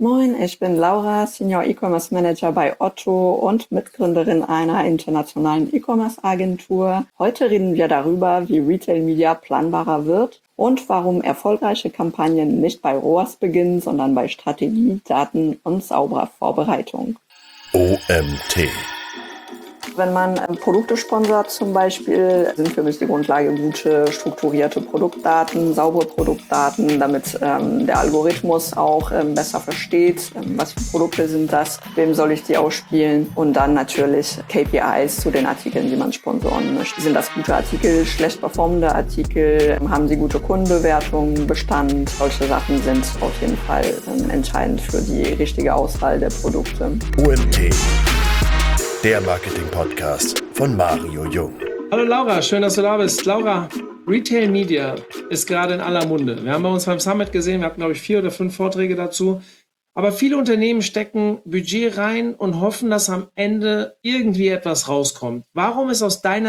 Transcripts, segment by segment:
Moin, ich bin Laura, Senior E-Commerce Manager bei Otto und Mitgründerin einer internationalen E-Commerce-Agentur. Heute reden wir darüber, wie Retail Media planbarer wird und warum erfolgreiche Kampagnen nicht bei ROAS beginnen, sondern bei Strategie, Daten und sauberer Vorbereitung. OMT. Wenn man Produkte sponsert zum Beispiel, sind für mich die Grundlage gute, strukturierte Produktdaten, saubere Produktdaten, damit der Algorithmus auch besser versteht, was für Produkte sind das, wem soll ich die ausspielen und dann natürlich KPIs zu den Artikeln, die man sponsoren möchte. Sind das gute Artikel, schlecht performende Artikel, haben sie gute Kundenbewertungen, Bestand? Solche Sachen sind auf jeden Fall entscheidend für die richtige Auswahl der Produkte. OMT. Der Marketing-Podcast von Mario Jung. Hallo Laura, schön, dass du da bist. Laura, Retail Media ist gerade in aller Munde. Wir haben bei uns beim Summit gesehen, wir hatten, glaube ich, 4 oder 5 Vorträge dazu. Aber viele Unternehmen stecken Budget rein und hoffen, dass am Ende irgendwie etwas rauskommt. Warum ist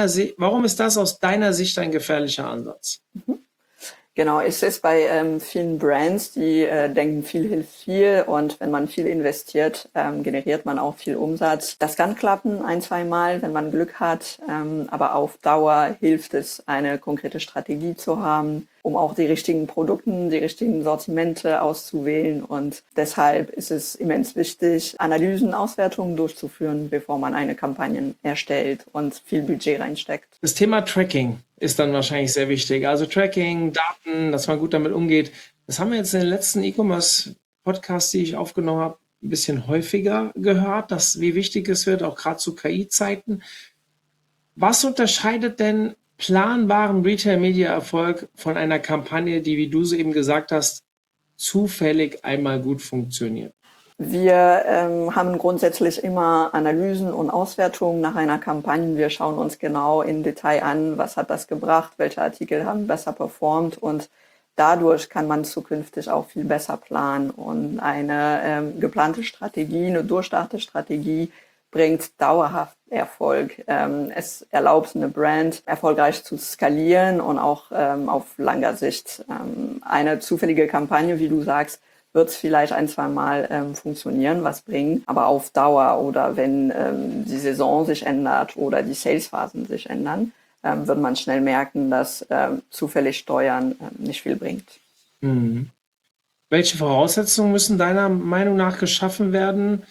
das aus deiner Sicht ein gefährlicher Ansatz? Genau, es ist bei vielen Brands, die denken, viel hilft viel und wenn man viel investiert, generiert man auch viel Umsatz. Das kann klappen 1-2 Mal, wenn man Glück hat, aber auf Dauer hilft es, eine konkrete Strategie zu haben, um auch die richtigen Produkte, die richtigen Sortimente auszuwählen und deshalb ist es immens wichtig, Analysen, Auswertungen durchzuführen, bevor man eine Kampagne erstellt und viel Budget reinsteckt. Das Thema Tracking ist dann wahrscheinlich sehr wichtig. Also Tracking, Daten, dass man gut damit umgeht. Das haben wir jetzt in den letzten E-Commerce-Podcasts, die ich aufgenommen habe, ein bisschen häufiger gehört, wie wichtig es wird, auch gerade zu KI-Zeiten. Was unterscheidet denn planbaren Retail-Media-Erfolg von einer Kampagne, die, wie du es eben gesagt hast, zufällig einmal gut funktioniert? Wir haben grundsätzlich immer Analysen und Auswertungen nach einer Kampagne. Wir schauen uns genau im Detail an, was hat das gebracht, welche Artikel haben besser performt und dadurch kann man zukünftig auch viel besser planen und eine geplante Strategie, eine durchdachte Strategie bringt dauerhaft Erfolg. Es erlaubt eine Brand erfolgreich zu skalieren und auch auf langer Sicht. Eine zufällige Kampagne, wie du sagst, wird es vielleicht 1-2 Mal funktionieren, was bringen, aber auf Dauer oder wenn die Saison sich ändert oder die Salesphasen sich ändern, wird man schnell merken, dass zufällig Steuern nicht viel bringt. Mhm. Welche Voraussetzungen müssen deiner Meinung nach geschaffen werden,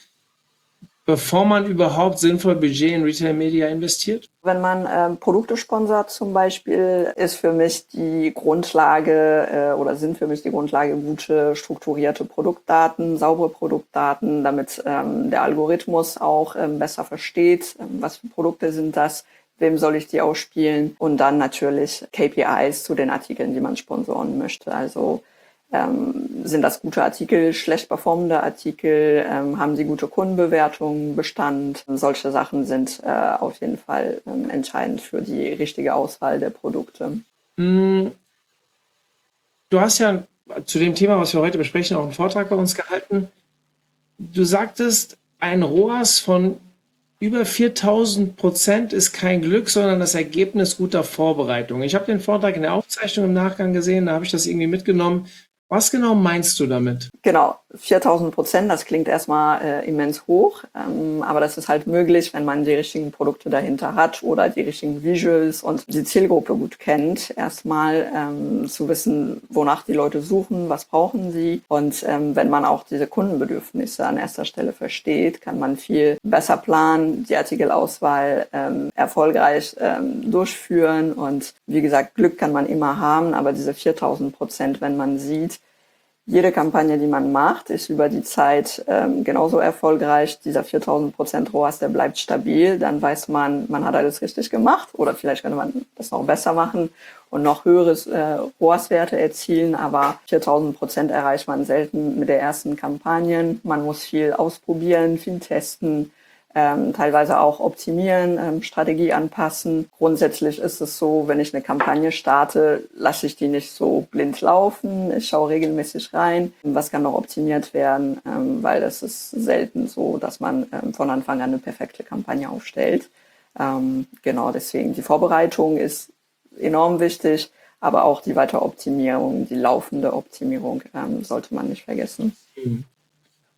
bevor man überhaupt sinnvoll Budget in Retail Media investiert? Wenn man Produkte sponsert zum Beispiel, ist für mich die Grundlage oder sind für mich die Grundlage gute, strukturierte Produktdaten, saubere Produktdaten, damit der Algorithmus auch besser versteht, was für Produkte sind das, wem soll ich die ausspielen und dann natürlich KPIs zu den Artikeln, die man sponsoren möchte. Also sind das gute Artikel, schlecht performende Artikel, haben sie gute Kundenbewertungen, Bestand. Solche Sachen sind auf jeden Fall entscheidend für die richtige Auswahl der Produkte. Du hast ja zu dem Thema, was wir heute besprechen, auch einen Vortrag bei uns gehalten. Du sagtest, ein ROAS von über 4000% ist kein Glück, sondern das Ergebnis guter Vorbereitung. Ich habe den Vortrag in der Aufzeichnung im Nachgang gesehen, da habe ich das irgendwie mitgenommen. Was genau meinst du damit? Genau, 4000%, das klingt erstmal immens hoch, aber das ist halt möglich, wenn man die richtigen Produkte dahinter hat oder die richtigen Visuals und die Zielgruppe gut kennt. Erstmal zu wissen, wonach die Leute suchen, was brauchen sie und wenn man auch diese Kundenbedürfnisse an erster Stelle versteht, kann man viel besser planen, die Artikelauswahl erfolgreich durchführen und wie gesagt, Glück kann man immer haben, aber diese 4000%, wenn man sieht, jede Kampagne, die man macht, ist über die Zeit genauso erfolgreich. Dieser 4000% ROAS, der bleibt stabil. Dann weiß man, man hat alles richtig gemacht oder vielleicht könnte man das noch besser machen und noch höheres ROAS-Werte erzielen. Aber 4000% erreicht man selten mit der ersten Kampagne. Man muss viel ausprobieren, viel testen. Teilweise auch optimieren, Strategie anpassen. Grundsätzlich ist es so, wenn ich eine Kampagne starte, lasse ich die nicht so blind laufen. Ich schaue regelmäßig rein, was kann noch optimiert werden, weil es ist selten so, dass man von Anfang an eine perfekte Kampagne aufstellt. Genau, deswegen die Vorbereitung ist enorm wichtig, aber auch die weitere Optimierung, die laufende Optimierung sollte man nicht vergessen. Mhm.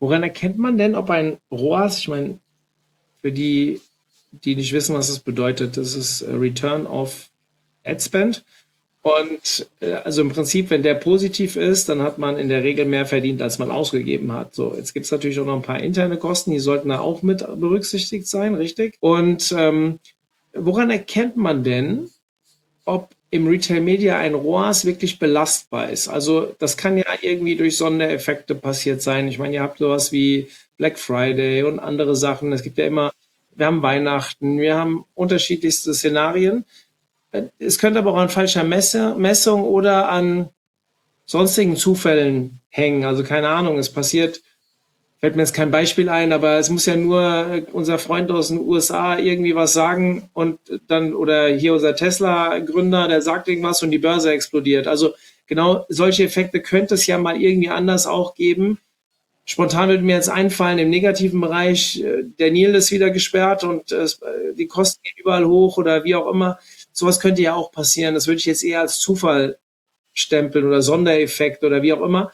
Woran erkennt man denn, ob ein ROAS, ich meine, für die nicht wissen, was das bedeutet, das ist Return of Ad Spend. Und also im Prinzip, wenn der positiv ist, dann hat man in der Regel mehr verdient, als man ausgegeben hat. So, jetzt gibt es natürlich auch noch ein paar interne Kosten, die sollten da auch mit berücksichtigt sein, richtig? Und woran erkennt man denn, ob im Retail Media ein ROAS wirklich belastbar ist? Also das kann ja irgendwie durch Sondereffekte passiert sein. Ich meine, ihr habt sowas wie Black Friday und andere Sachen. Es gibt ja immer, wir haben Weihnachten, wir haben unterschiedlichste Szenarien. Es könnte aber auch an falscher Messung oder an sonstigen Zufällen hängen. Also keine Ahnung, es passiert, fällt mir jetzt kein Beispiel ein, aber es muss ja nur unser Freund aus den USA irgendwie was sagen und dann, oder hier unser Tesla-Gründer, der sagt irgendwas und die Börse explodiert. Also genau solche Effekte könnte es ja mal irgendwie anders auch geben. Spontan würde mir jetzt einfallen, im negativen Bereich, der Nil ist wieder gesperrt und die Kosten gehen überall hoch oder wie auch immer. Sowas könnte ja auch passieren. Das würde ich jetzt eher als Zufall stempeln oder Sondereffekt oder wie auch immer.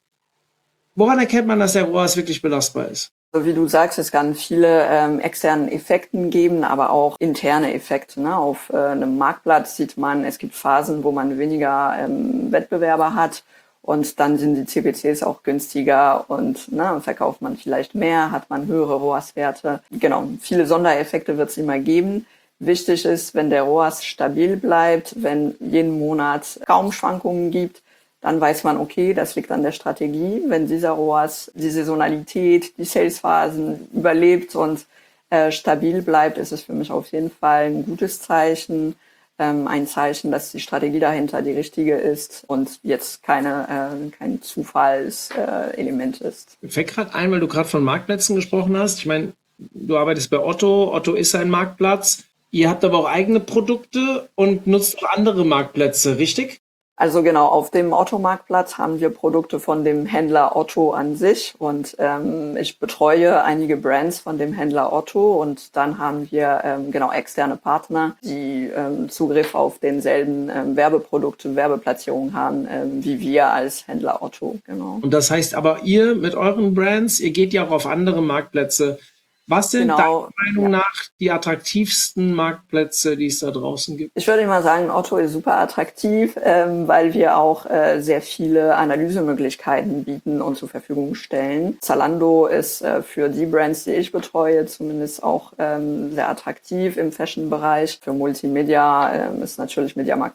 Woran erkennt man, dass der ROAS wirklich belastbar ist? So wie du sagst, es kann viele externen Effekten geben, aber auch interne Effekte. Ne? Auf einem Marktplatz sieht man, es gibt Phasen, wo man weniger Wettbewerber hat und dann sind die CPCs auch günstiger und verkauft man vielleicht mehr, hat man höhere ROAS-Werte. Genau, viele Sondereffekte wird es immer geben. Wichtig ist, wenn der ROAS stabil bleibt, wenn jeden Monat kaum Schwankungen gibt, dann weiß man, okay, das liegt an der Strategie. Wenn dieser ROAS die Saisonalität, die Salesphasen überlebt und stabil bleibt, ist es für mich auf jeden Fall ein gutes Zeichen. Ein Zeichen, dass die Strategie dahinter die richtige ist und jetzt kein Zufallselement ist. Mir fällt gerade ein, weil du gerade von Marktplätzen gesprochen hast. Ich meine, du arbeitest bei Otto. Otto ist ein Marktplatz. Ihr habt aber auch eigene Produkte und nutzt auch andere Marktplätze, richtig? Also genau, auf dem Otto-Marktplatz haben wir Produkte von dem Händler Otto an sich und ich betreue einige Brands von dem Händler Otto und dann haben wir externe Partner, die Zugriff auf denselben Werbeprodukte, Werbeplatzierungen haben, wie wir als Händler Otto. Genau. Und das heißt aber, ihr mit euren Brands, ihr geht ja auch auf andere Marktplätze. Was sind deiner Meinung nach die attraktivsten Marktplätze, die es da draußen gibt? Ich würde mal sagen, Otto ist super attraktiv, weil wir auch sehr viele Analysemöglichkeiten bieten und zur Verfügung stellen. Zalando ist für die Brands, die ich betreue, zumindest auch sehr attraktiv im Fashion-Bereich. Für Multimedia ist natürlich Mediamarkt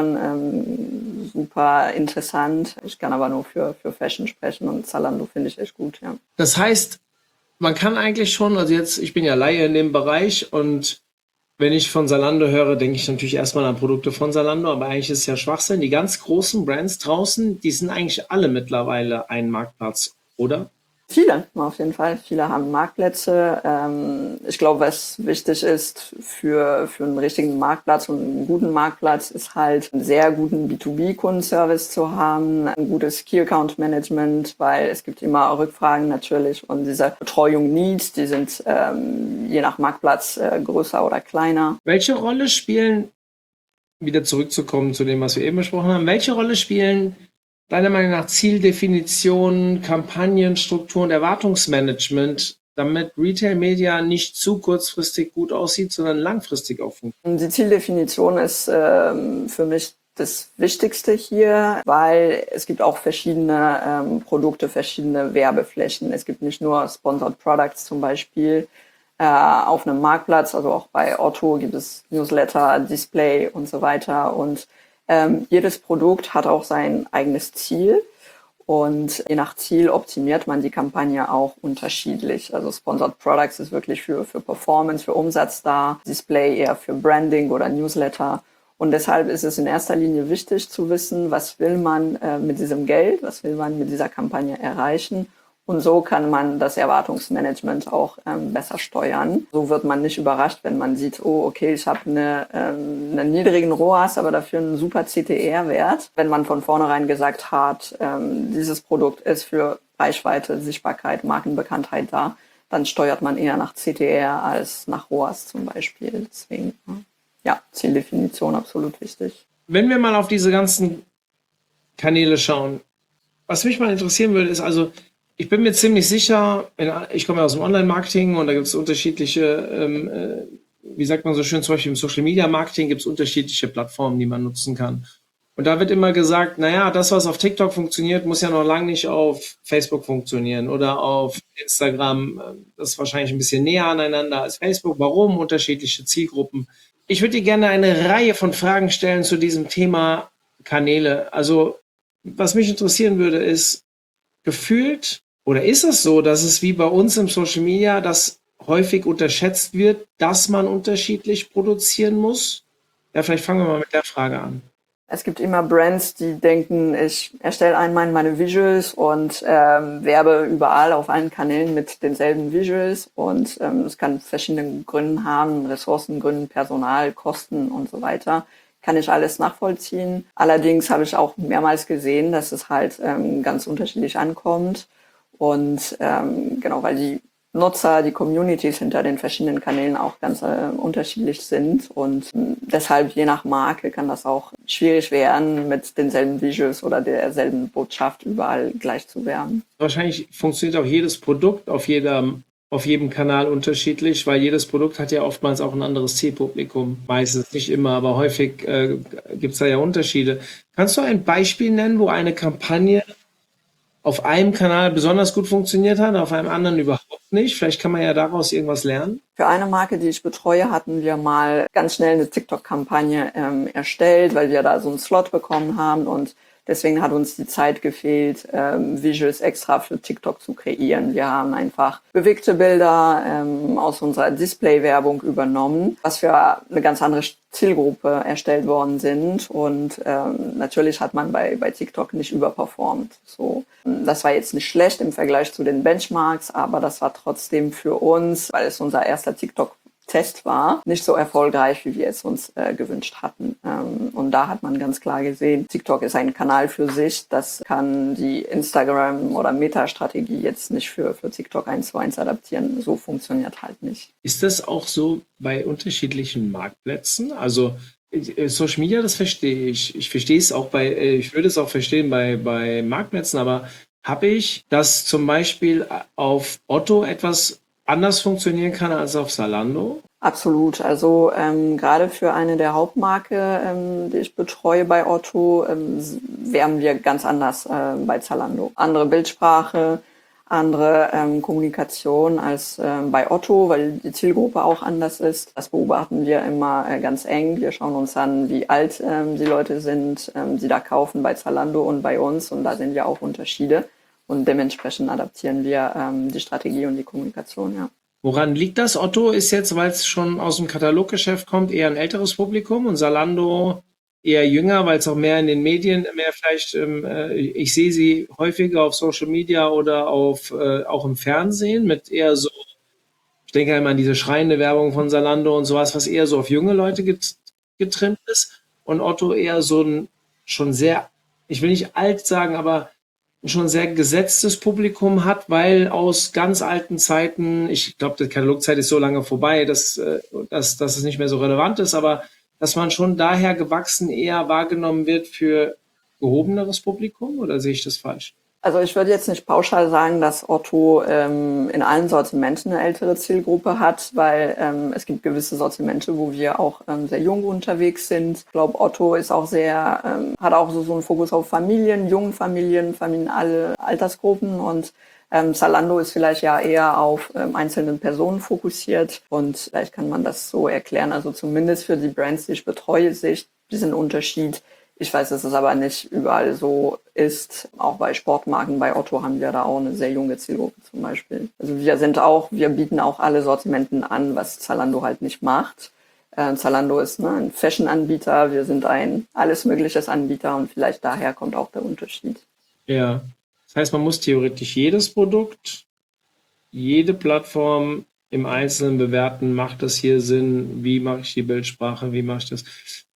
Saturn super interessant. Ich kann aber nur für Fashion sprechen und Zalando finde ich echt gut, ja. Das heißt, man kann eigentlich schon, also jetzt, ich bin ja Laie in dem Bereich und wenn ich von Zalando höre, denke ich natürlich erstmal an Produkte von Zalando, aber eigentlich ist es ja Schwachsinn. Die ganz großen Brands draußen, die sind eigentlich alle mittlerweile ein Marktplatz, oder? Viele, auf jeden Fall. Viele haben Marktplätze. Ich glaube, was wichtig ist für einen richtigen Marktplatz und einen guten Marktplatz, ist halt einen sehr guten B2B-Kundenservice zu haben, ein gutes Key-Account-Management, weil es gibt immer Rückfragen natürlich und diese Betreuung Needs, die sind je nach Marktplatz größer oder kleiner. Welche Rolle spielen, wieder zurückzukommen zu dem, was wir eben besprochen haben, welche Rolle spielen deiner Meinung nach Zieldefinition, Kampagnenstruktur und Erwartungsmanagement, damit Retail Media nicht zu kurzfristig gut aussieht, sondern langfristig auch funktioniert? Die Zieldefinition ist für mich das Wichtigste hier, weil es gibt auch verschiedene Produkte, verschiedene Werbeflächen. Es gibt nicht nur Sponsored Products zum Beispiel auf einem Marktplatz, also auch bei Otto gibt es Newsletter, Display und so weiter und jedes Produkt hat auch sein eigenes Ziel und je nach Ziel optimiert man die Kampagne auch unterschiedlich. Also Sponsored Products ist wirklich für Performance, für Umsatz da, Display eher für Branding oder Newsletter. Und deshalb ist es in erster Linie wichtig zu wissen, was will man mit diesem Geld, was will man mit dieser Kampagne erreichen. Und so kann man das Erwartungsmanagement auch besser steuern. So wird man nicht überrascht, wenn man sieht, oh, okay, ich habe einen niedrigen ROAS, aber dafür einen super CTR-Wert. Wenn man von vornherein gesagt hat, dieses Produkt ist für Reichweite, Sichtbarkeit, Markenbekanntheit da, dann steuert man eher nach CTR als nach ROAS zum Beispiel. Deswegen, ja, Zieldefinition absolut wichtig. Wenn wir mal auf diese ganzen Kanäle schauen, was mich mal interessieren würde, ist also, Ich bin mir ziemlich sicher, ich komme ja aus dem Online-Marketing und da gibt es unterschiedliche, wie sagt man so schön, zum Beispiel im Social-Media-Marketing gibt es unterschiedliche Plattformen, die man nutzen kann. Und da wird immer gesagt, naja, das, was auf TikTok funktioniert, muss ja noch lange nicht auf Facebook funktionieren oder auf Instagram. Das ist wahrscheinlich ein bisschen näher aneinander als Facebook. Warum? Unterschiedliche Zielgruppen. Ich würde dir gerne eine Reihe von Fragen stellen zu diesem Thema Kanäle. Also, was mich interessieren würde, ist gefühlt, oder ist es so, dass es wie bei uns im Social Media, dass häufig unterschätzt wird, dass man unterschiedlich produzieren muss? Ja, vielleicht fangen wir mal mit der Frage an. Es gibt immer Brands, die denken, ich erstelle einmal meine Visuals und werbe überall auf allen Kanälen mit denselben Visuals. Und es kann verschiedene Gründe haben, Ressourcengründe, Personal, Kosten und so weiter. Kann ich alles nachvollziehen. Allerdings habe ich auch mehrmals gesehen, dass es halt ganz unterschiedlich ankommt. Und genau, weil die Nutzer, die Communities hinter den verschiedenen Kanälen auch ganz unterschiedlich sind. Und deshalb, je nach Marke, kann das auch schwierig werden, mit denselben Visuals oder derselben Botschaft überall gleich zu werben. Wahrscheinlich funktioniert auch jedes Produkt auf jedem Kanal unterschiedlich, weil jedes Produkt hat ja oftmals auch ein anderes Zielpublikum. Meistens, nicht immer, aber häufig gibt es da ja Unterschiede. Kannst du ein Beispiel nennen, wo eine Kampagne auf einem Kanal besonders gut funktioniert hat, auf einem anderen überhaupt nicht? Vielleicht kann man ja daraus irgendwas lernen. Für eine Marke, die ich betreue, hatten wir mal ganz schnell eine TikTok-Kampagne erstellt, weil wir da so einen Slot bekommen haben und deswegen hat uns die Zeit gefehlt, Visuals extra für TikTok zu kreieren. Wir haben einfach bewegte Bilder aus unserer Display-Werbung übernommen, was für eine ganz andere Zielgruppe erstellt worden sind. Und natürlich hat man bei TikTok nicht überperformt. So, das war jetzt nicht schlecht im Vergleich zu den Benchmarks, aber das war trotzdem für uns, weil es unser erster TikTok-Test war, nicht so erfolgreich, wie wir es uns gewünscht hatten. Und da hat man ganz klar gesehen, TikTok ist ein Kanal für sich. Das kann die Instagram- oder Meta-Strategie jetzt nicht für TikTok 1:1 adaptieren. So funktioniert halt nicht. Ist das auch so bei unterschiedlichen Marktplätzen? Also Social Media, das verstehe ich. Ich verstehe es auch ich würde es auch verstehen bei Marktplätzen, aber habe ich, dass zum Beispiel auf Otto etwas anders funktionieren kann als auf Zalando? Absolut. Also gerade für eine der Hauptmarke, die ich betreue bei Otto, werben wir ganz anders bei Zalando. Andere Bildsprache, andere Kommunikation als bei Otto, weil die Zielgruppe auch anders ist. Das beobachten wir immer ganz eng. Wir schauen uns an, wie alt die Leute sind, die da kaufen bei Zalando und bei uns. Und da sehen wir auch Unterschiede. Und dementsprechend adaptieren wir die Strategie und die Kommunikation, ja. Woran liegt das? Otto ist jetzt, weil es schon aus dem Kataloggeschäft kommt, eher ein älteres Publikum und Zalando eher jünger, weil es auch mehr in den Medien, mehr vielleicht, ich sehe sie häufiger auf Social Media oder auch im Fernsehen mit eher so, ich denke einmal an diese schreiende Werbung von Zalando und sowas, was eher so auf junge Leute getrimmt ist und Otto eher so ein schon sehr, ich will nicht alt sagen, aber schon sehr gesetztes Publikum hat, weil aus ganz alten Zeiten, ich glaube, die Katalogzeit ist so lange vorbei, dass es nicht mehr so relevant ist, aber dass man schon daher gewachsen eher wahrgenommen wird für gehobeneres Publikum, oder sehe ich das falsch? Also ich würde jetzt nicht pauschal sagen, dass Otto in allen Sortimenten eine ältere Zielgruppe hat, weil es gibt gewisse Sortimente, wo wir auch sehr jung unterwegs sind. Ich glaube, Otto ist auch hat auch so einen Fokus auf Familien, jungen Familien, alle Altersgruppen und Zalando ist vielleicht ja eher auf einzelnen Personen fokussiert und vielleicht kann man das so erklären. Also zumindest für die Brands, die ich betreue, sehe ich diesen Unterschied. Ich weiß, dass es aber nicht überall so ist. Auch bei Sportmarken, bei Otto haben wir da auch eine sehr junge Zielgruppe zum Beispiel. Also wir bieten auch alle Sortimenten an, was Zalando halt nicht macht. Zalando ist ein Fashion-Anbieter, wir sind ein alles mögliches Anbieter und vielleicht daher kommt auch der Unterschied. Ja, das heißt, man muss theoretisch jedes Produkt, jede Plattform im Einzelnen bewerten. Macht das hier Sinn? Wie mache ich die Bildsprache? Wie mache ich das?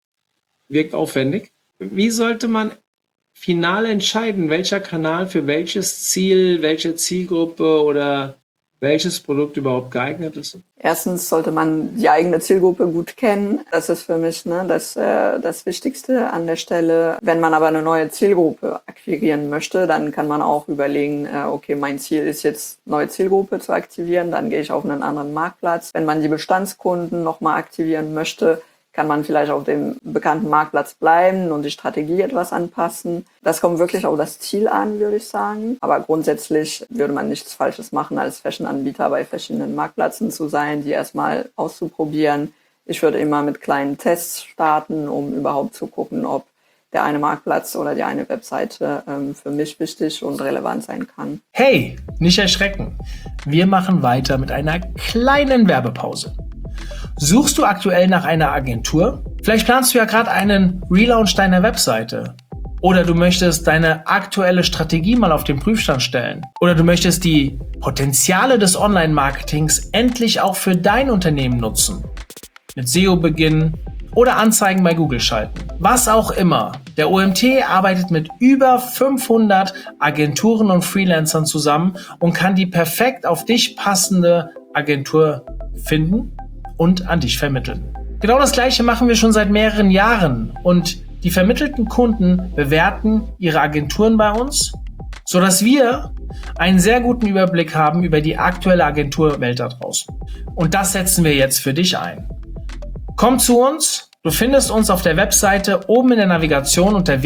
Wirkt aufwendig. Wie sollte man final entscheiden, welcher Kanal für welches Ziel, welche Zielgruppe oder welches Produkt überhaupt geeignet ist? Erstens sollte man die eigene Zielgruppe gut kennen. Das ist für mich das Wichtigste an der Stelle. Wenn man aber eine neue Zielgruppe akquirieren möchte, dann kann man auch überlegen, okay, mein Ziel ist jetzt, neue Zielgruppe zu aktivieren, dann gehe ich auf einen anderen Marktplatz. Wenn man die Bestandskunden nochmal aktivieren möchte, kann man vielleicht auf dem bekannten Marktplatz bleiben und die Strategie etwas anpassen. Das kommt wirklich auf das Ziel an, würde ich sagen. Aber grundsätzlich würde man nichts Falsches machen, als Fashion-Anbieter bei verschiedenen Marktplätzen zu sein, die erstmal auszuprobieren. Ich würde immer mit kleinen Tests starten, um überhaupt zu gucken, ob der eine Marktplatz oder die eine Webseite für mich wichtig und relevant sein kann. Hey, nicht erschrecken. Wir machen weiter mit einer kleinen Werbepause. Suchst du aktuell nach einer Agentur? Vielleicht planst du ja gerade einen Relaunch deiner Webseite. Oder du möchtest deine aktuelle Strategie mal auf den Prüfstand stellen. Oder du möchtest die Potenziale des Online-Marketings endlich auch für dein Unternehmen nutzen. Mit SEO beginnen oder Anzeigen bei Google schalten. Was auch immer. Der OMT arbeitet mit über 500 Agenturen und Freelancern zusammen und kann die perfekt auf dich passende Agentur finden und an dich vermitteln. Genau das Gleiche machen wir schon seit mehreren Jahren und die vermittelten Kunden bewerten ihre Agenturen bei uns, sodass wir einen sehr guten Überblick haben über die aktuelle Agenturwelt da draußen. Und das setzen wir jetzt für dich ein. Komm zu uns, du findest uns auf der Webseite oben in der Navigation unter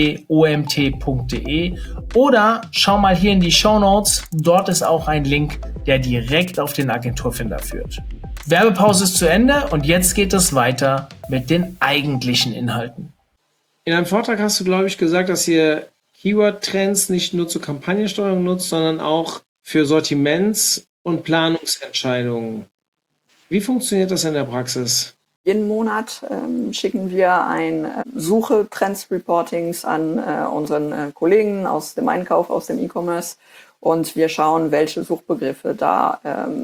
www.omt.de oder schau mal hier in die Shownotes, dort ist auch ein Link, der direkt auf den Agenturfinder führt. Werbepause ist zu Ende und jetzt geht es weiter mit den eigentlichen Inhalten. In einem Vortrag hast du, glaube ich, gesagt, dass ihr Keyword-Trends nicht nur zur Kampagnensteuerung nutzt, sondern auch für Sortiments- und Planungsentscheidungen. Wie funktioniert das in der Praxis? Jeden Monat schicken wir ein Suche-Trends-Reportings an unseren Kollegen aus dem Einkauf, aus dem E-Commerce. Und wir schauen, welche Suchbegriffe da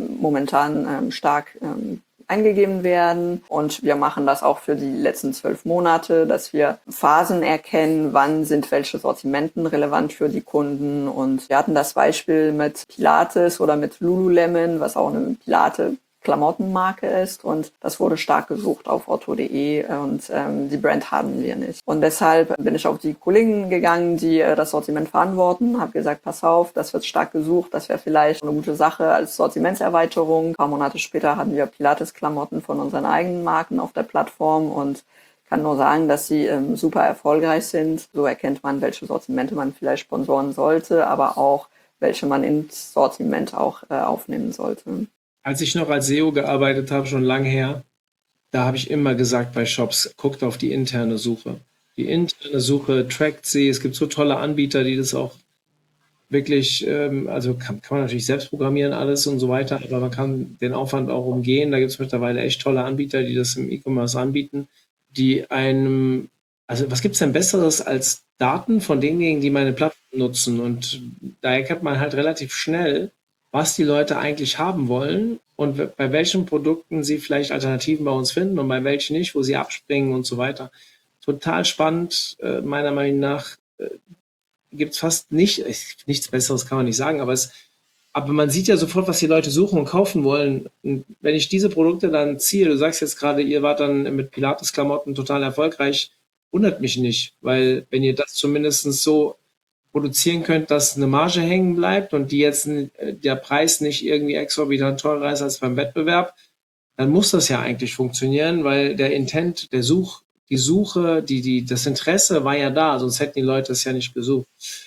momentan stark eingegeben werden. Und wir machen das auch für die letzten 12 Monate, dass wir Phasen erkennen, wann sind welche Sortimenten relevant für die Kunden. Und wir hatten das Beispiel mit Pilates oder mit Lululemon, was auch eine Klamottenmarke ist, und das wurde stark gesucht auf otto.de und die Brand haben wir nicht. Und deshalb bin ich auf die Kollegen gegangen, die das Sortiment verantworten, habe gesagt, pass auf, das wird stark gesucht, das wäre vielleicht eine gute Sache als Sortimentserweiterung. Ein paar Monate später hatten wir Pilates-Klamotten von unseren eigenen Marken auf der Plattform und kann nur sagen, dass sie super erfolgreich sind. So erkennt man, welche Sortimente man vielleicht sponsoren sollte, aber auch welche man ins Sortiment auch aufnehmen sollte. Als ich noch als SEO gearbeitet habe, schon lange her, da habe ich immer gesagt bei Shops, guckt auf die interne Suche. Die interne Suche trackt sie. Es gibt so tolle Anbieter, die das auch wirklich, also kann man natürlich selbst programmieren alles und so weiter, aber man kann den Aufwand auch umgehen. Da gibt es mittlerweile echt tolle Anbieter, die das im E-Commerce anbieten, die einem, also was gibt es denn Besseres als Daten von denjenigen, die meine Plattform nutzen? Und da erkennt man halt relativ schnell, was die Leute eigentlich haben wollen und bei welchen Produkten sie vielleicht Alternativen bei uns finden und bei welchen nicht, wo sie abspringen und so weiter. Total spannend, meiner Meinung nach gibt es fast nichts Besseres kann man nicht sagen, aber man sieht ja sofort, was die Leute suchen und kaufen wollen. Und wenn ich diese Produkte dann ziehe, du sagst jetzt gerade, ihr wart dann mit Pilates-Klamotten total erfolgreich, wundert mich nicht, weil wenn ihr das zumindest so produzieren könnt, dass eine Marge hängen bleibt und die jetzt der Preis nicht irgendwie exorbitant teurer ist als beim Wettbewerb, dann muss das ja eigentlich funktionieren, weil der Intent, die Suche, das Interesse war ja da, sonst hätten die Leute es ja nicht gesucht.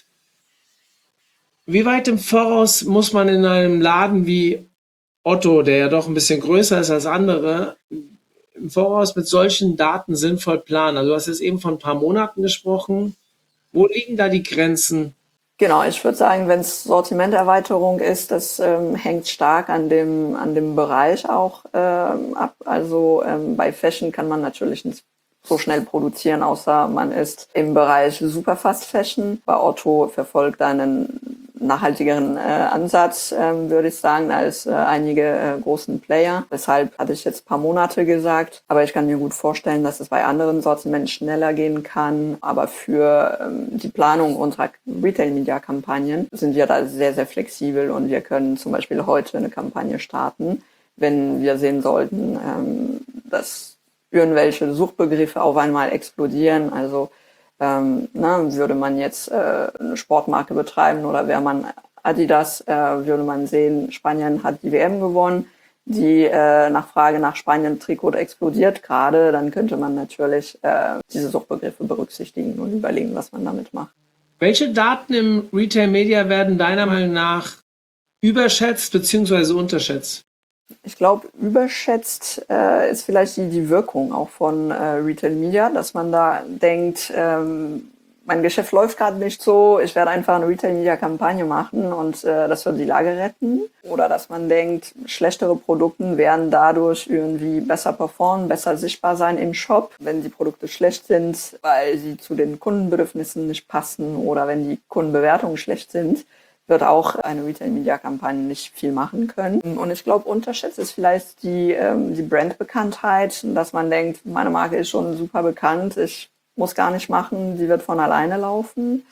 Wie weit im Voraus muss man in einem Laden wie Otto, der ja doch ein bisschen größer ist als andere, im Voraus mit solchen Daten sinnvoll planen? Also du hast jetzt eben von ein paar Monaten gesprochen. Wo liegen da die Grenzen? Genau, ich würde sagen, wenn es Sortimenterweiterung ist, das hängt stark an dem Bereich auch ab. Also bei Fashion kann man natürlich nicht so schnell produzieren, außer man ist im Bereich Superfast Fashion. Bei Otto verfolgt einen nachhaltigeren Ansatz, würde ich sagen, als einige großen Player. Deshalb hatte ich jetzt ein paar Monate gesagt. Aber ich kann mir gut vorstellen, dass es bei anderen Sortimenten schneller gehen kann. Aber für die Planung unserer Retail-Media-Kampagnen sind wir da sehr, sehr flexibel und wir können zum Beispiel heute eine Kampagne starten, wenn wir sehen sollten, dass irgendwelche Suchbegriffe auf einmal explodieren. Also würde man jetzt eine Sportmarke betreiben oder wäre man Adidas, würde man sehen, Spanien hat die WM gewonnen, die Nachfrage nach Spanien-Trikot explodiert gerade, dann könnte man natürlich diese Suchbegriffe berücksichtigen und überlegen, was man damit macht. Welche Daten im Retail-Media werden deiner Meinung nach überschätzt bzw. unterschätzt? Ich glaube, überschätzt ist vielleicht die Wirkung auch von Retail Media, dass man da denkt, mein Geschäft läuft gerade nicht so, ich werde einfach eine Retail Media Kampagne machen und das wird die Lage retten. Oder dass man denkt, schlechtere Produkte werden dadurch irgendwie besser performen, besser sichtbar sein im Shop, wenn die Produkte schlecht sind, weil sie zu den Kundenbedürfnissen nicht passen oder wenn die Kundenbewertungen schlecht sind, wird auch eine Retail-Media-Kampagne nicht viel machen können. Und ich glaube, unterschätzt ist vielleicht die Brandbekanntheit, dass man denkt, meine Marke ist schon super bekannt, ich muss gar nicht machen, die wird von alleine laufen.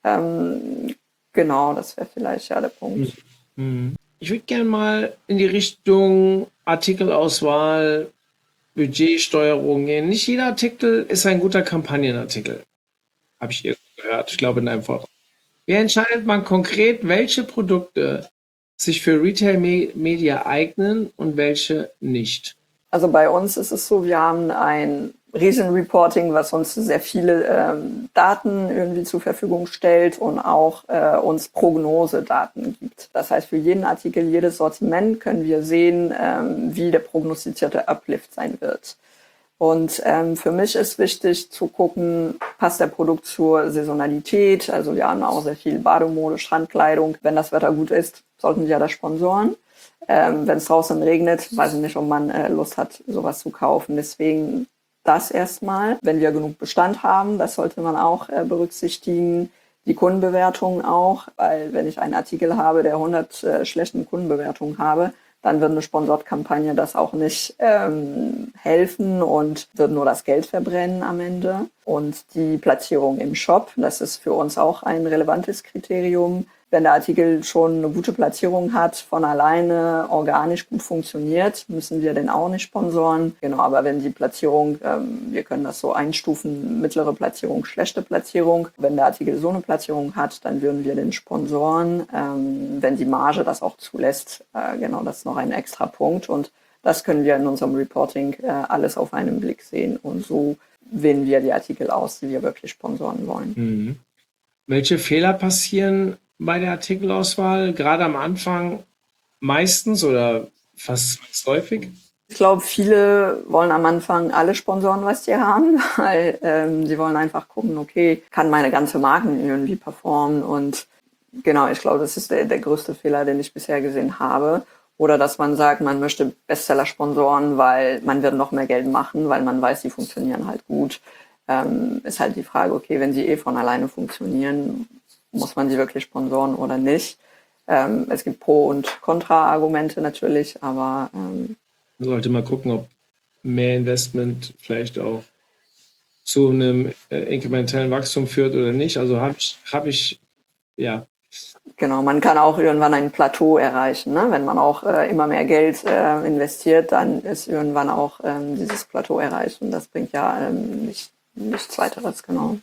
Genau, das wäre vielleicht ja der Punkt. Ich würde gerne mal in die Richtung Artikelauswahl, Budgetsteuerung gehen. Nicht jeder Artikel ist ein guter Kampagnenartikel. Habe ich irgendwo gehört, ich glaube in einem Forum. Wie entscheidet man konkret, welche Produkte sich für Retail-Media eignen und welche nicht? Also bei uns ist es so, wir haben ein Riesen-Reporting, was uns sehr viele Daten irgendwie zur Verfügung stellt und auch uns Prognosedaten gibt. Das heißt, für jeden Artikel, jedes Sortiment können wir sehen, wie der prognostizierte Uplift sein wird. Und für mich ist wichtig zu gucken, passt der Produkt zur Saisonalität. Also wir haben auch sehr viel Bademode, Strandkleidung. Wenn das Wetter gut ist, sollten wir das sponsoren. Wenn es draußen regnet, weiß ich nicht, ob man Lust hat, sowas zu kaufen. Deswegen das erstmal. Wenn wir genug Bestand haben, das sollte man auch berücksichtigen. Die Kundenbewertungen auch, weil wenn ich einen Artikel habe, der 100 schlechten Kundenbewertungen habe, dann wird eine Sponsorkampagne das auch nicht helfen und wird nur das Geld verbrennen am Ende. Und die Platzierung im Shop, das ist für uns auch ein relevantes Kriterium. Wenn der Artikel schon eine gute Platzierung hat, von alleine organisch gut funktioniert, müssen wir den auch nicht sponsoren. Genau, aber wenn die Platzierung, wir können das so einstufen, mittlere Platzierung, schlechte Platzierung. Wenn der Artikel so eine Platzierung hat, dann würden wir den sponsoren, wenn die Marge das auch zulässt. Genau, das ist noch ein extra Punkt und das können wir in unserem Reporting alles auf einen Blick sehen und so wählen wir die Artikel aus, die wir wirklich sponsoren wollen. Mhm. Welche Fehler passieren bei der Artikelauswahl, gerade am Anfang meistens oder fast häufig? Ich glaube, viele wollen am Anfang alle sponsoren, was die haben, weil sie wollen einfach gucken, okay, kann meine ganze Marke irgendwie performen und genau, ich glaube, das ist der größte Fehler, den ich bisher gesehen habe. Oder dass man sagt, man möchte Bestseller sponsoren, weil man wird noch mehr Geld machen, weil man weiß, die funktionieren halt gut. Ist halt die Frage, okay, wenn sie von alleine funktionieren, muss man sie wirklich sponsoren oder nicht? Es gibt Pro- und Kontra-Argumente natürlich, aber man sollte mal gucken, ob mehr Investment vielleicht auch zu einem inkrementellen Wachstum führt oder nicht. Also habe ich ja. Genau, man kann auch irgendwann ein Plateau erreichen. Ne? Wenn man auch immer mehr Geld investiert, dann ist irgendwann auch dieses Plateau erreicht. Und das bringt ja nichts weiteres, genau.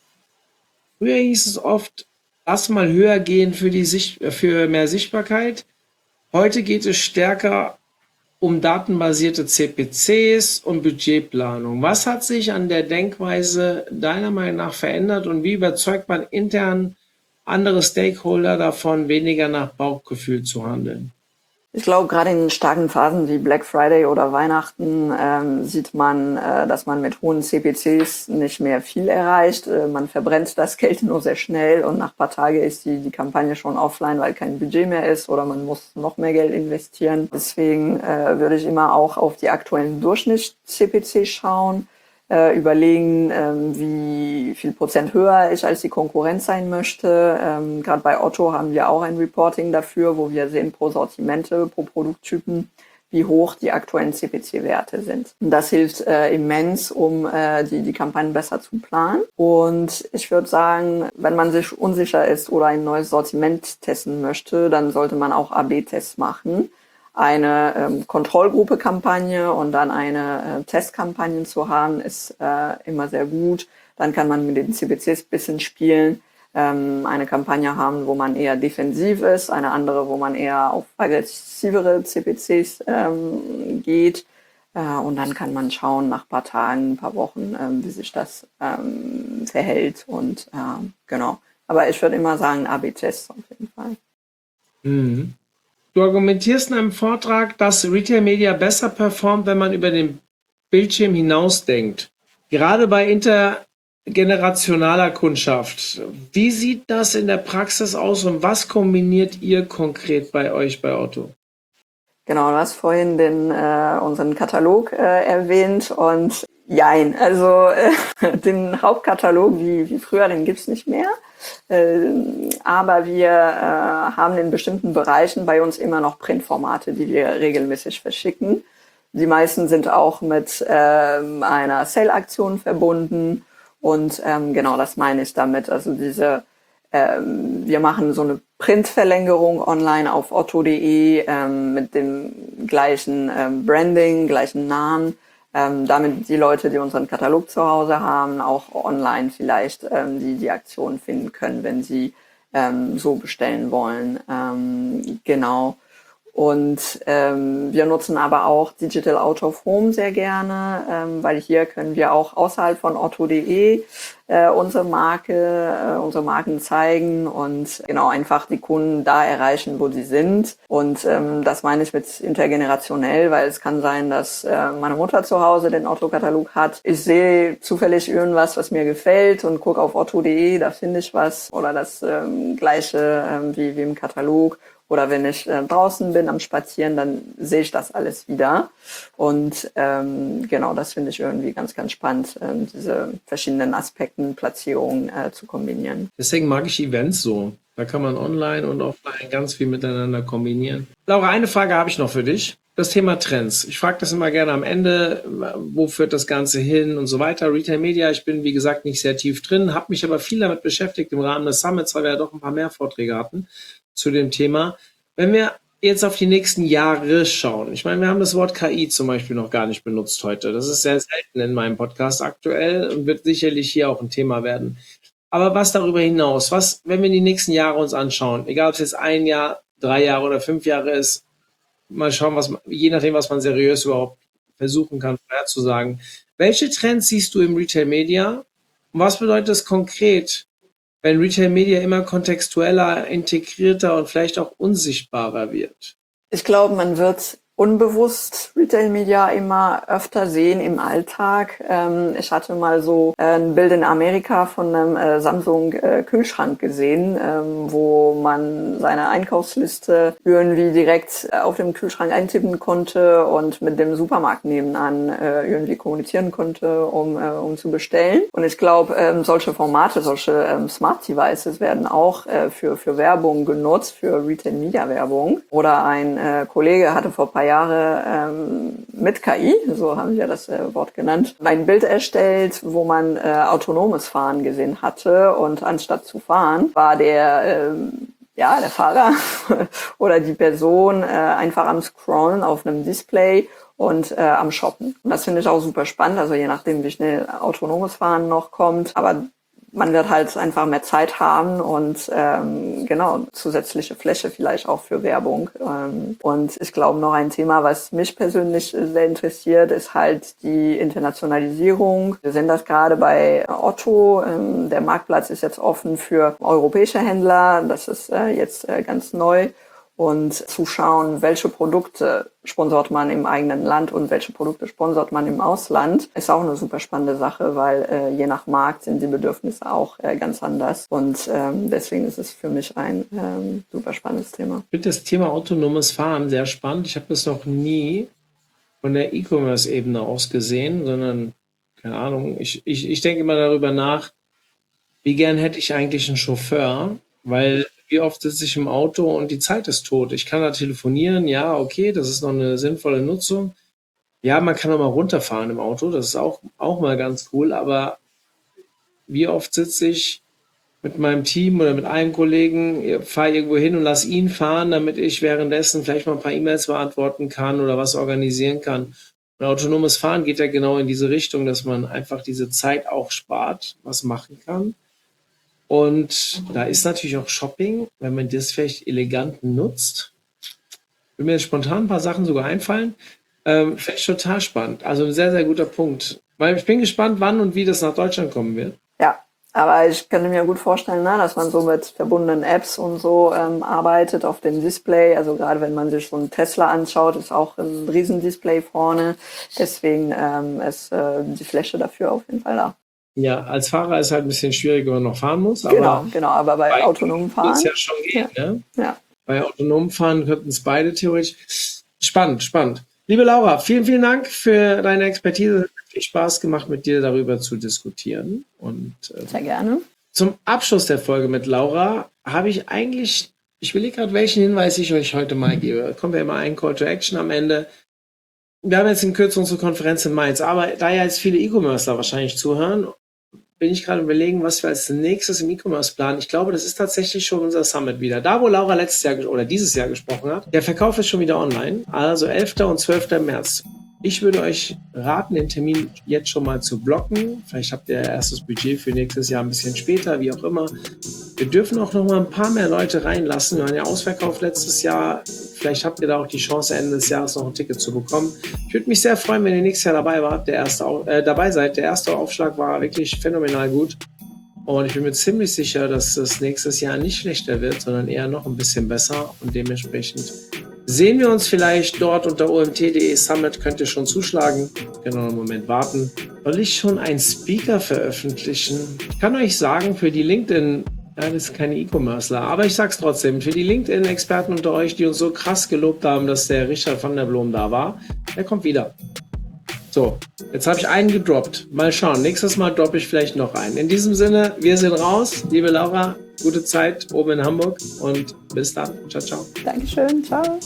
Früher hieß es oft, lass mal höher gehen für mehr Sichtbarkeit. Heute geht es stärker um datenbasierte CPCs und Budgetplanung. Was hat sich an der Denkweise deiner Meinung nach verändert und wie überzeugt man intern andere Stakeholder davon, weniger nach Bauchgefühl zu handeln? Ich glaube, gerade in starken Phasen wie Black Friday oder Weihnachten sieht man, dass man mit hohen CPCs nicht mehr viel erreicht. Man verbrennt das Geld nur sehr schnell und nach ein paar Tagen ist die Kampagne schon offline, weil kein Budget mehr ist oder man muss noch mehr Geld investieren. Deswegen würde ich immer auch auf die aktuellen Durchschnitts-CPC schauen. überlegen, wie viel Prozent höher ich als die Konkurrenz sein möchte. Gerade bei Otto haben wir auch ein Reporting dafür, wo wir sehen pro Sortimente, pro Produkttypen, wie hoch die aktuellen CPC-Werte sind. Und das hilft immens, um die Kampagnen besser zu planen. Und ich würde sagen, wenn man sich unsicher ist oder ein neues Sortiment testen möchte, dann sollte man auch AB-Tests machen. Eine Kontrollgruppe-Kampagne und dann eine Testkampagne zu haben, ist immer sehr gut. Dann kann man mit den CPCs ein bisschen spielen. Eine Kampagne haben, wo man eher defensiv ist, eine andere, wo man eher auf aggressivere CPCs geht. Und dann kann man schauen nach ein paar Tagen, ein paar Wochen, wie sich das verhält. Und genau. Aber ich würde immer sagen, AB-Tests auf jeden Fall. Mhm. Du argumentierst in einem Vortrag, dass Retail Media besser performt, wenn man über den Bildschirm hinausdenkt. Gerade bei intergenerationaler Kundschaft. Wie sieht das in der Praxis aus und was kombiniert ihr konkret bei euch bei Otto? Genau, du hast vorhin unseren Katalog erwähnt und jein, also den Hauptkatalog wie früher, den gibt's nicht mehr. Aber wir haben in bestimmten Bereichen bei uns immer noch Printformate, die wir regelmäßig verschicken. Die meisten sind auch mit einer Sale-Aktion verbunden und genau das meine ich damit. Also wir machen so eine Printverlängerung online auf otto.de mit dem gleichen Branding, gleichen Namen, damit die Leute, die unseren Katalog zu Hause haben, auch online vielleicht die Aktion finden können, wenn sie so bestellen wollen. Genau. Und wir nutzen aber auch Digital Out of Home sehr gerne, weil hier können wir auch außerhalb von otto.de unsere Marken zeigen und genau einfach die Kunden da erreichen, wo sie sind. Und das meine ich mit intergenerationell, weil es kann sein, dass meine Mutter zu Hause den Otto-Katalog hat. Ich sehe zufällig irgendwas, was mir gefällt und gucke auf otto.de, da finde ich was oder das gleiche wie im Katalog. Oder wenn ich draußen bin am Spazieren, dann sehe ich das alles wieder. Und genau, das finde ich irgendwie ganz, ganz spannend, diese verschiedenen Aspekten, Platzierungen zu kombinieren. Deswegen mag ich Events so. Da kann man online und offline ganz viel miteinander kombinieren. Laura, eine Frage habe ich noch für dich. Das Thema Trends. Ich frage das immer gerne am Ende, wo führt das Ganze hin und so weiter. Retail Media, ich bin wie gesagt nicht sehr tief drin, habe mich aber viel damit beschäftigt im Rahmen des Summits, weil wir ja doch ein paar mehr Vorträge hatten zu dem Thema. Wenn wir jetzt auf die nächsten Jahre schauen, ich meine, wir haben das Wort KI zum Beispiel noch gar nicht benutzt heute. Das ist sehr selten in meinem Podcast aktuell und wird sicherlich hier auch ein Thema werden. Aber was darüber hinaus, wenn wir die nächsten Jahre uns anschauen, egal ob es jetzt 1 Jahr, 3 Jahre oder 5 Jahre ist, mal schauen, je nachdem, was man seriös überhaupt versuchen kann, vorherzusagen. Welche Trends siehst du im Retail Media und was bedeutet das konkret, wenn Retail Media immer kontextueller, integrierter und vielleicht auch unsichtbarer wird? Ich glaube, man wird unbewusst Retail Media immer öfter sehen im Alltag. Ich hatte mal so ein Bild in Amerika von einem Samsung Kühlschrank gesehen, wo man seine Einkaufsliste irgendwie direkt auf dem Kühlschrank eintippen konnte und mit dem Supermarkt nebenan irgendwie kommunizieren konnte, um zu bestellen. Und ich glaube, solche Formate, solche Smart Devices werden auch für Werbung genutzt, für Retail Media Werbung. Oder ein Kollege hatte vor ein paar Jahren mit KI, so haben wir das Wort genannt, ein Bild erstellt, wo man autonomes Fahren gesehen hatte und anstatt zu fahren, war der Fahrer oder die Person einfach am Scrollen auf einem Display und am Shoppen. Und das finde ich auch super spannend, also je nachdem, wie schnell autonomes Fahren noch kommt, aber man wird halt einfach mehr Zeit haben und genau, zusätzliche Fläche vielleicht auch für Werbung. Und ich glaube, noch ein Thema, was mich persönlich sehr interessiert, ist halt die Internationalisierung. Wir sehen das gerade bei Otto. Der Marktplatz ist jetzt offen für europäische Händler. Das ist jetzt ganz neu. Und zu schauen, welche Produkte sponsort man im eigenen Land und welche Produkte sponsort man im Ausland, ist auch eine super spannende Sache, weil je nach Markt sind die Bedürfnisse auch ganz anders. Und deswegen ist es für mich ein super spannendes Thema. Ich finde das Thema autonomes Fahren sehr spannend. Ich habe das noch nie von der E-Commerce-Ebene aus gesehen, sondern keine Ahnung, ich denke immer darüber nach, wie gern hätte ich eigentlich einen Chauffeur, weil wie oft sitze ich im Auto und die Zeit ist tot. Ich kann da telefonieren, ja, okay, das ist noch eine sinnvolle Nutzung. Ja, man kann auch mal runterfahren im Auto, das ist auch mal ganz cool, aber wie oft sitze ich mit meinem Team oder mit einem Kollegen, fahre irgendwo hin und lasse ihn fahren, damit ich währenddessen vielleicht mal ein paar E-Mails beantworten kann oder was organisieren kann. Und autonomes Fahren geht ja genau in diese Richtung, dass man einfach diese Zeit auch spart, was machen kann. Und da ist natürlich auch Shopping, wenn man das vielleicht elegant nutzt. Würde mir jetzt spontan ein paar Sachen sogar einfallen. Finde ich total spannend. Also ein sehr, sehr guter Punkt. Weil ich bin gespannt, wann und wie das nach Deutschland kommen wird. Ja, aber ich könnte mir gut vorstellen, ne, dass man so mit verbundenen Apps und so arbeitet auf dem Display. Also gerade wenn man sich so einen Tesla anschaut, ist auch ein Riesendisplay vorne. Deswegen ist die Fläche dafür auf jeden Fall da. Ja, als Fahrer ist halt ein bisschen schwieriger, wenn man noch fahren muss. Aber Genau, aber bei autonomem Fahren. Wird es ja schon gehen, ne? Ja. Bei autonomem Fahren könnten es beide theoretisch. Spannend. Liebe Laura, vielen, vielen Dank für deine Expertise. Es hat viel Spaß gemacht, mit dir darüber zu diskutieren. Und Sehr gerne. zum Abschluss der Folge mit Laura habe ich überlege gerade, welchen Hinweis ich euch heute mal gebe. Da kommt ja immer ein Call to Action am Ende. Wir haben jetzt in Kürze unsere Konferenz in Mainz, aber da ja jetzt viele E-Commercer wahrscheinlich zuhören, bin ich gerade überlegen, was wir als nächstes im E-Commerce planen. Ich glaube, das ist tatsächlich schon unser Summit wieder. Da, wo Laura letztes Jahr oder dieses Jahr gesprochen hat, der Verkauf ist schon wieder online. Also 11. und 12. März. Ich würde euch raten, den Termin jetzt schon mal zu blocken. Vielleicht habt ihr erstes Budget für nächstes Jahr ein bisschen später, wie auch immer. Wir dürfen auch noch mal ein paar mehr Leute reinlassen. Wir waren ja ausverkauft letztes Jahr. Vielleicht habt ihr da auch die Chance, Ende des Jahres noch ein Ticket zu bekommen. Ich würde mich sehr freuen, wenn ihr nächstes Jahr dabei seid. Der erste Aufschlag war wirklich phänomenal gut. Und ich bin mir ziemlich sicher, dass das nächstes Jahr nicht schlechter wird, sondern eher noch ein bisschen besser. Und dementsprechend sehen wir uns vielleicht dort unter omt.de Summit. Könnt ihr schon zuschlagen. Könnt noch einen Moment warten. Soll ich schon einen Speaker veröffentlichen? Ich kann euch sagen, für die LinkedIn, ja, das ist keine E-Commercer, aber ich sag's trotzdem, für die LinkedIn-Experten unter euch, die uns so krass gelobt haben, dass der Richard van der Blom da war, der kommt wieder. So, jetzt habe ich einen gedroppt. Mal schauen, nächstes Mal droppe ich vielleicht noch einen. In diesem Sinne, wir sind raus. Liebe Laura, gute Zeit oben in Hamburg und bis dann. Ciao, ciao. Dankeschön. Ciao.